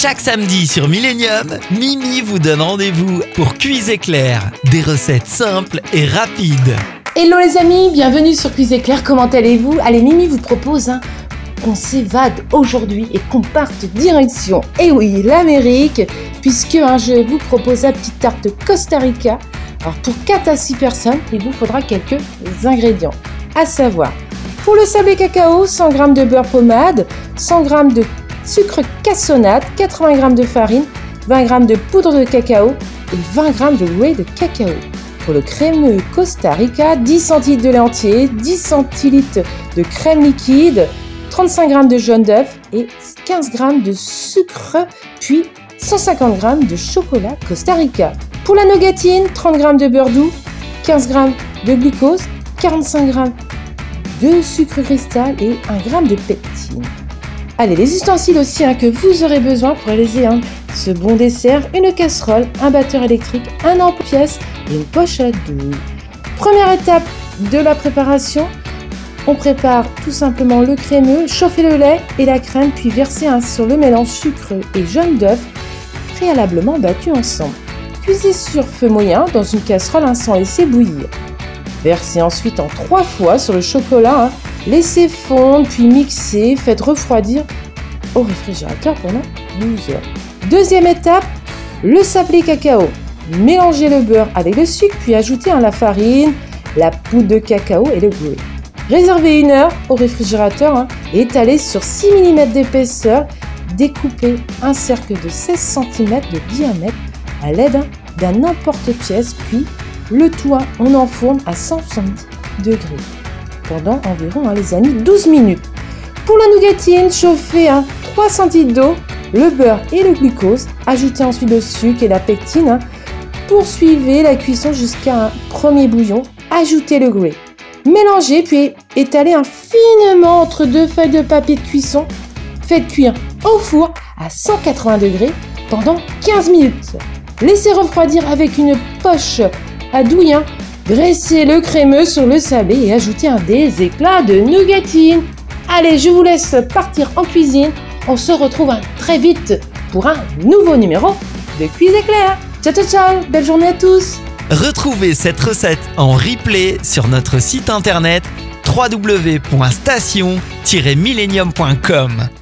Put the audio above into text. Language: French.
Chaque samedi sur Millennium, Mimi vous donne rendez-vous pour Cuise Éclair. Des recettes simples et rapides. Hello les amis, bienvenue sur Cuise Éclair, comment allez-vous ? Allez, Mimi vous propose qu'on s'évade aujourd'hui et qu'on parte direction, et oui, l'Amérique, puisque je vous propose la petite tarte Costa Rica. Alors pour 4 à 6 personnes, il vous faudra quelques ingrédients, à savoir, pour le sablé cacao, 100 g de beurre pommade, 100 g de sucre cassonade, 80 g de farine, 20 g de poudre de cacao et 20 g de whey de cacao. Pour le crémeux Costa Rica, 10 centilitres de lait entier, 10 centilitres de crème liquide, 35 g de jaune d'œuf et 15 g de sucre, puis 150 g de chocolat Costa Rica. Pour la nougatine, 30 g de beurre doux, 15 g de glucose, 45 g de sucre cristal et 1 g de pectine. Allez, les ustensiles aussi que vous aurez besoin pour réaliser ce bon dessert, une casserole, un batteur électrique, un empièce et une poche à douille. Première étape de la préparation, on prépare tout simplement le crémeux, chauffer le lait et la crème, puis verser sur le mélange sucre et jaune d'œuf préalablement battu ensemble. Cuisez sur feu moyen dans une casserole sans laisser bouillir. Versez ensuite en 3 fois sur le chocolat, laissez fondre puis mixez, faites refroidir au réfrigérateur pendant 12 heures. Deuxième étape, le sablé cacao. Mélangez le beurre avec le sucre puis ajoutez la farine, la poudre de cacao et le gruyère. Réservez 1 heure au réfrigérateur et étalez sur 6 mm d'épaisseur. Découpez un cercle de 16 cm de diamètre à l'aide d'un emporte-pièce, puis le tout on enfourne à 170 degrés pendant environ les amis 12 minutes. Pour la nougatine, chauffez 3 cl d'eau, le beurre et le glucose, ajoutez ensuite le sucre et la pectine, poursuivez la cuisson jusqu'à un premier bouillon, ajoutez le gruyère. Mélangez puis étalez finement entre 2 feuilles de papier de cuisson. Faites cuire au four à 180 degrés pendant 15 minutes. Laissez refroidir avec une poche à douille. Dressez le crémeux sur le sablé et ajoutez des éclats de nougatine. Allez, je vous laisse partir en cuisine. On se retrouve très vite pour un nouveau numéro de Cuise Éclair. Ciao, ciao, ciao. Belle journée à tous. Retrouvez cette recette en replay sur notre site internet www.station-millennium.com.